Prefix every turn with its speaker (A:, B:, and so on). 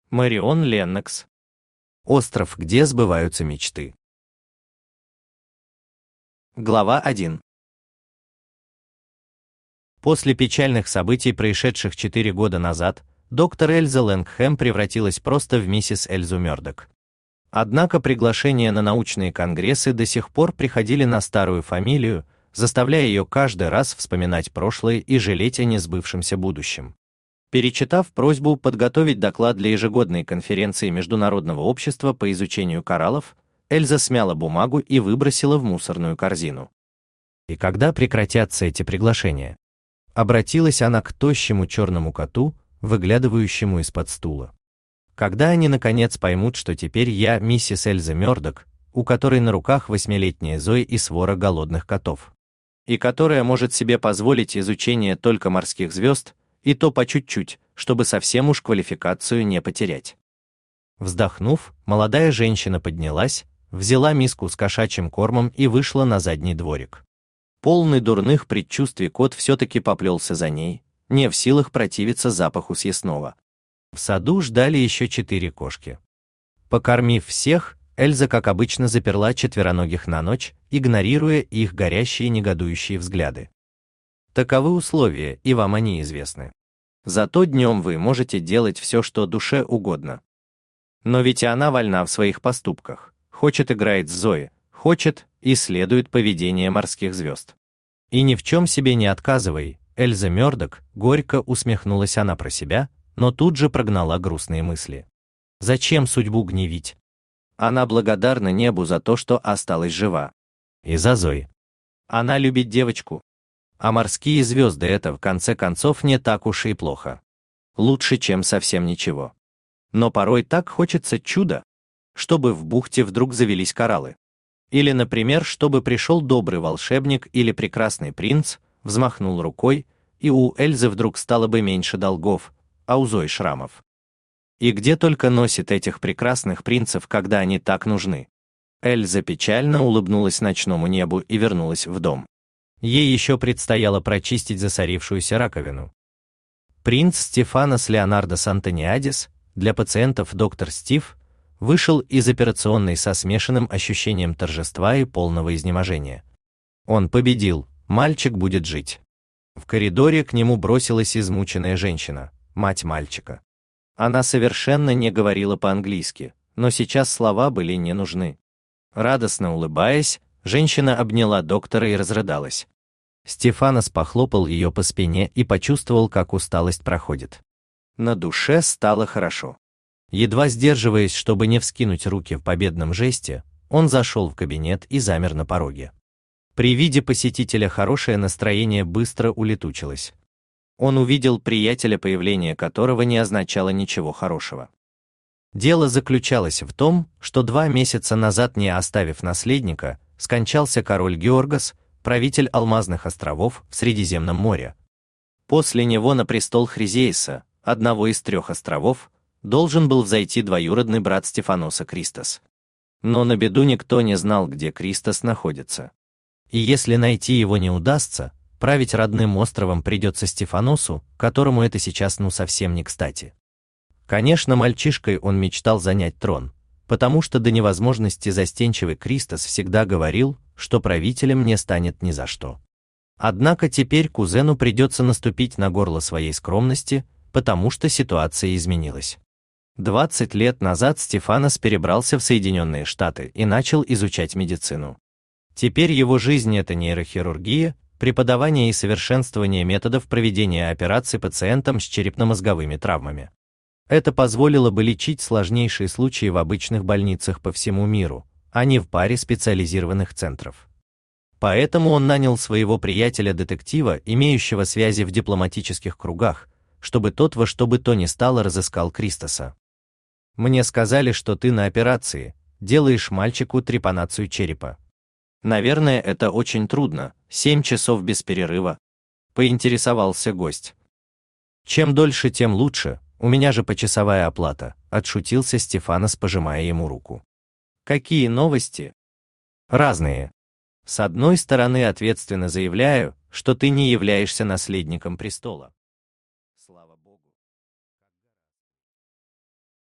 A: Марион Леннокс.
B: Остров, где сбываются мечты.
A: Глава 1. После печальных событий, происшедших 4 года назад, доктор Эльза Лэнгхэм превратилась просто в миссис Эльзу Мёрдок. Однако приглашения на научные конгрессы до сих пор приходили на старую фамилию, заставляя ее каждый раз вспоминать прошлое и жалеть о несбывшемся будущем. Перечитав просьбу подготовить доклад для ежегодной конференции Международного общества по изучению кораллов, Эльза смяла бумагу и выбросила в мусорную корзину.
B: И когда прекратятся эти приглашения? Обратилась она к тощему черному коту, выглядывающему из-под стула. Когда они наконец поймут, что теперь я миссис Эльза Мёрдок, у которой на руках 8-летняя Зои и свора голодных котов,
A: и которая может себе позволить изучение только морских звезд, и то по чуть-чуть, чтобы совсем уж квалификацию не потерять.
B: Вздохнув, молодая женщина поднялась, взяла миску с кошачьим кормом и вышла на задний дворик.
A: Полный дурных предчувствий кот все-таки поплелся за ней, не в силах противиться запаху съестного.
B: В саду ждали еще 4 кошки. Покормив всех, Эльза, как обычно, заперла четвероногих на ночь, игнорируя их горящие негодующие взгляды. Таковы условия, и вам они известны.
A: Зато днем вы можете делать все, что душе угодно. Но ведь и она вольна в своих поступках. Хочет — играет с Зоей, хочет — исследует поведение морских звезд.
B: И ни в чем себе не отказывай, Эльза Мёрдок, горько усмехнулась она про себя, но тут же прогнала грустные мысли. Зачем судьбу гневить?
A: Она благодарна небу за то, что осталась жива.
B: И за Зои.
A: Она любит девочку. А морские звезды — это, в конце концов, не так уж и плохо. Лучше, чем совсем ничего. Но порой так хочется чуда, чтобы в бухте вдруг завелись кораллы. Или, например, чтобы пришел добрый волшебник или прекрасный принц, взмахнул рукой, и у Эльзы вдруг стало бы меньше долгов, а у Зои шрамов. И где только носит этих прекрасных принцев, когда они так нужны. Эльза печально улыбнулась ночному небу и вернулась в дом.
B: Ей еще предстояло прочистить засорившуюся раковину. Принц Стефанос Леонардос Антониадис, для пациентов доктор Стив, вышел из операционной со смешанным ощущением торжества и полного изнеможения. Он победил, мальчик будет жить. В коридоре к нему бросилась измученная женщина, мать мальчика. Она совершенно не говорила по-английски, но сейчас слова были не нужны. Радостно улыбаясь, женщина обняла доктора и разрыдалась. Стефанос похлопал ее по спине и почувствовал, как усталость проходит.
A: На душе стало хорошо.
B: Едва сдерживаясь, чтобы не вскинуть руки в победном жесте, он зашел в кабинет и замер на пороге. При виде посетителя хорошее настроение быстро улетучилось.
A: Он увидел приятеля, появление которого не означало ничего хорошего.
B: Дело заключалось в том, что 2 месяца назад, не оставив наследника, скончался король Георгос, правитель Алмазных островов в Средиземном море.
A: После него на престол Хризеиса, одного из 3 островов, должен был взойти двоюродный брат Стефаноса Кристос. Но на беду никто не знал, где Кристос находится.
B: И если найти его не удастся, править родным островом придется Стефаносу, которому это сейчас совсем не кстати. Конечно, мальчишкой он мечтал занять трон, потому что до невозможности застенчивый Кристос всегда говорил, что правителем не станет ни за что. Однако теперь кузену придется наступить на горло своей скромности, потому что ситуация изменилась. 20 лет назад Стефанос перебрался в Соединенные Штаты и начал изучать медицину. Теперь его жизнь — это нейрохирургия, преподавание и совершенствование методов проведения операций пациентам с черепно-мозговыми травмами. Это позволило бы лечить сложнейшие случаи в обычных больницах по всему миру, а не в паре специализированных центров. Поэтому он нанял своего приятеля-детектива, имеющего связи в дипломатических кругах, чтобы тот во что бы то ни стало разыскал Кристоса. «Мне сказали, что ты на операции, делаешь мальчику трепанацию черепа».
A: «Наверное, это очень трудно, 7 часов без перерыва», — поинтересовался гость.
B: «Чем дольше, тем лучше, у меня же почасовая оплата», — отшутился Стефанос, пожимая ему руку.
A: «Какие новости?»
B: «Разные.
A: С одной стороны, ответственно заявляю, что ты не являешься наследником престола.